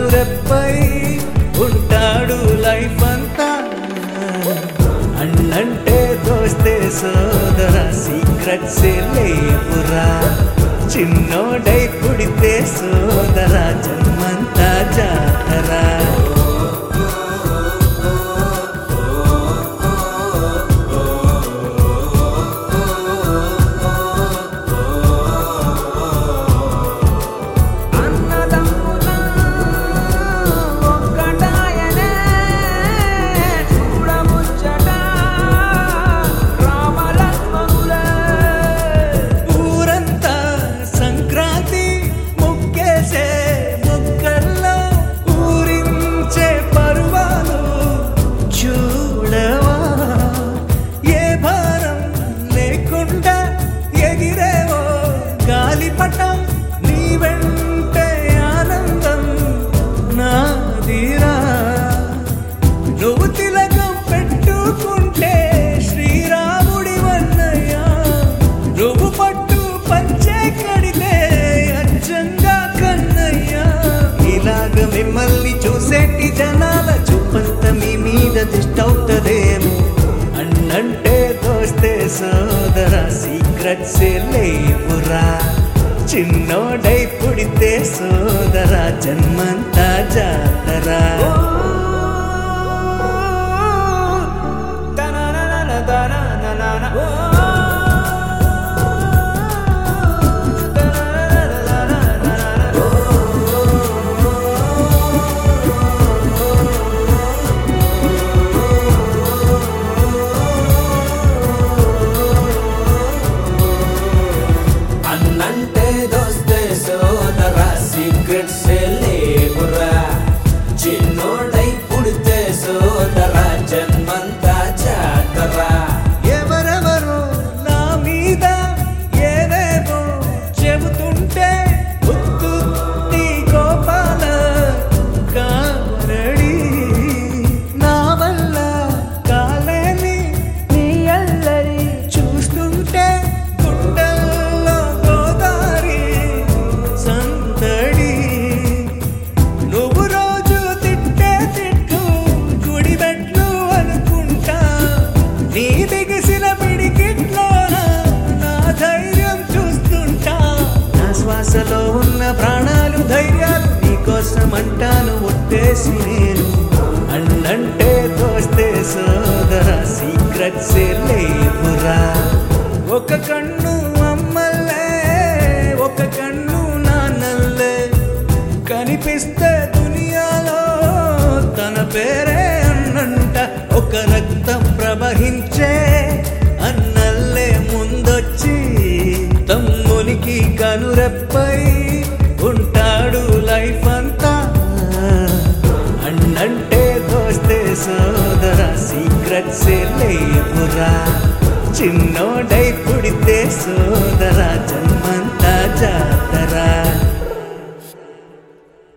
కనురెప్పై ఉంటాడు లైఫ్ అంతా. అన్నంటే దోస్తే సోదరా సీక్రెట్స్ లేవురా, చిన్నోడై పుడితే సోదరా జన్మంతా జాతరా. నీ వెంటే ఆనందం నాదిరా, నువ్వు తిలకం పెట్టుకుంటే శ్రీరాముడి వన్నయ్య, నువ్వు పట్టు పంచే కడితే అచ్చంగా కన్నయ్య. ఇలాగ మిమ్మల్ని చూసేటి జనాల చూపంత మీ మీద దిష్టవుతదేమో. అన్నంటే దోస్తే సోదరా సీక్రెట్స్ లేవురా, చిన్నోడై పుడితే సోదరా జన్మంతా జాతరా. అన్నంటే దోస్తే సోదరా సీక్రెట్స్ లేవురా, చిన్నోడై పుడితే సోదరా జన్మంతా జాతరా. ఎవరెవరో నా మీద ఏవేవో చెబుతుంటే ఉత్తుత్తి గోపాల కావరడి, నా వల్ల కాలేని నీ అల్లరి చూస్తుంటే గుండెల్లో గోదారి సందడి. నువ్వు రోజు తిట్టే తిట్టు గుడిబెట్లు అనుకుంటా, నీ బిగిసిన పిడికిట్లోన నా ధైర్యం చూస్తుంటా. నా శ్వాసలో ఉన్న ప్రాణాలు ధైర్యాలు నీకోసం అంటాను ఒట్టేసి నేను. అన్నంటే దోస్తే సోదరా సీక్రెట్స్ లేవురా, ఒక కన్ను అమ్మల్లే ఒక కన్ను నాన్నల్లే, కనిపిస్తే దునియాలో తన పేరే అన్నంట. ఒక రక్తం ప్రవహించే అన్నల్లే ముందొచ్చి తమ్మునికి కనురెప్పై ఉంటాడు లైఫ్ అంతా. అన్నంటే దోస్తే సోదరా సీక్రెట్స్ లేవురా, చిన్నోడై పుడితే సోదరా జన్మంతా జాతరా.